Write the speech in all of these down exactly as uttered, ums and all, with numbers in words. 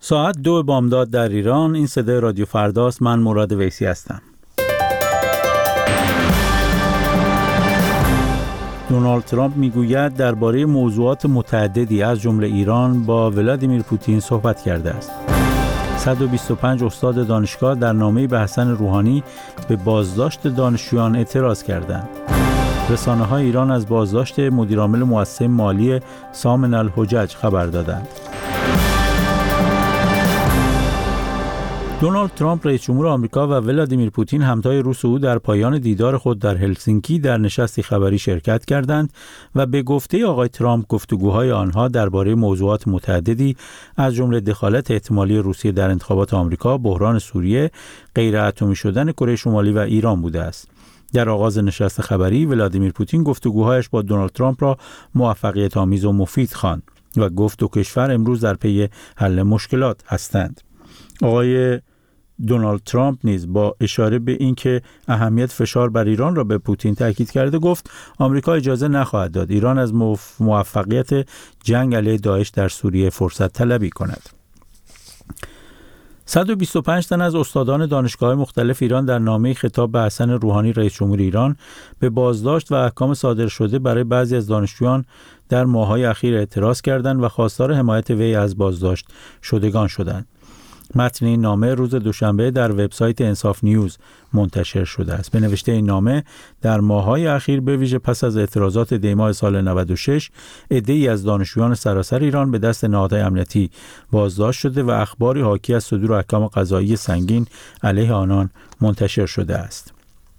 ساعت دو بامداد در ایران. این صدای رادیو فرداست. من مراد ویسی هستم. دونالد ترامپ میگوید درباره موضوعات متعددی از جمله ایران با ولادیمیر پوتین صحبت کرده است. صد و بیست و پنج استاد دانشگاه در نامه‌ای به حسن روحانی به بازداشت دانشجویان اعتراض کردند. رسانه‌های ایران از بازداشت مدیرعامل مؤسسه مالی سامن الحجج خبر دادند. دونالد ترامپ رئیس جمهور آمریکا و ولادیمیر پوتین همتای روس او در پایان دیدار خود در هلسینکی در نشستی خبری شرکت کردند و به گفته آقای ترامپ گفتگوهای آنها درباره موضوعات متعددی از جمله دخالت احتمالی روسیه در انتخابات آمریکا، بحران سوریه، غیر اتمی شدن کره شمالی و ایران بوده است. در آغاز نشست خبری ولادیمیر پوتین گفتگوهایش با دونالد ترامپ را موفقیت آمیز و مفید خواند و گفت دو کشور امروز در پی حل مشکلات هستند. آقای دونالد ترامپ نیز با اشاره به اینکه اهمیت فشار بر ایران را به پوتین تاکید کرده گفت آمریکا اجازه نخواهد داد ایران از موفقیت جنگ علیه داعش در سوریه فرصت طلبی کند. صد و بیست و پنج تن از استادان دانشگاه‌های مختلف ایران در نامه‌ای خطاب به حسن روحانی رئیس جمهور ایران به بازداشت و احکام صادر شده برای بعضی از دانشجویان در ماه‌های اخیر اعتراض کردند و خواستار حمایت وی از بازداشت شدگان شدند. متن این نامه روز دوشنبه در وبسایت انصاف نیوز منتشر شده است. به نوشته این نامه در ماه‌های اخیر به ویژه پس از اعتراضات دی‌ماه سال نود و شش عده‌ای از دانشجویان سراسر ایران به دست نهادهای امنیتی بازداشت شده و اخباری حاکی از صدور احکام قضایی سنگین علیه آنان منتشر شده است.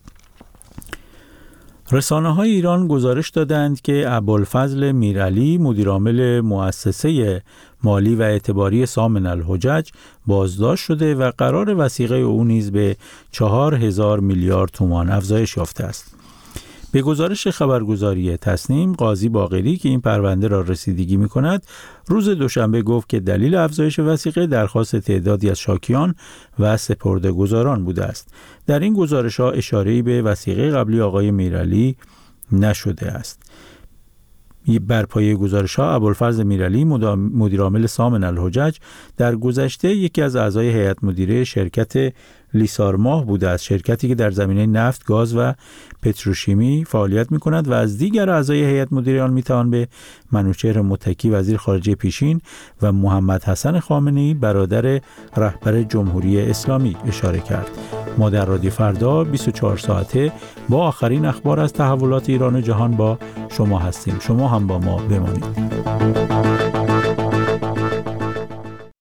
رسانه‌های ایران گزارش دادند که ابوالفضل میرعلی مدیرعامل مؤسسه مالی و اعتباری سامن الحجج بازداشت شده و قرار وثیقه او نیز به چهار هزار میلیارد تومان افزایش یافته است. به گزارش خبرگزاری تصنیم، قاضی باقری که این پرونده را رسیدگی می‌کند، روز دوشنبه گفت که دلیل افزایش وثیقه درخواست تعدادی از شاکیان و سپرده‌گزاران بوده است. در این گزارش‌ها اشاره‌ای به وثیقه قبلی آقای میرعلی نشده است. بر پایه گزارش‌ها ابوالفضل میرعلی مدیرعامل سامن الحجج در گذشته یکی از اعضای هیئت مدیره شرکت لیسارماه بوده است، شرکتی که در زمینه نفت، گاز و پتروشیمی فعالیت می‌کند و از دیگر اعضای هیئت مدیره آن می‌توان به منوچهر متکی وزیر خارجه پیشین و محمد حسن خامنه‌ای برادر رهبر جمهوری اسلامی اشاره کرد. ما در رادیو فردا بیست و چهار ساعته با آخرین اخبار از تحولات ایران و جهان با شما هستیم. شما هم با ما بمانید.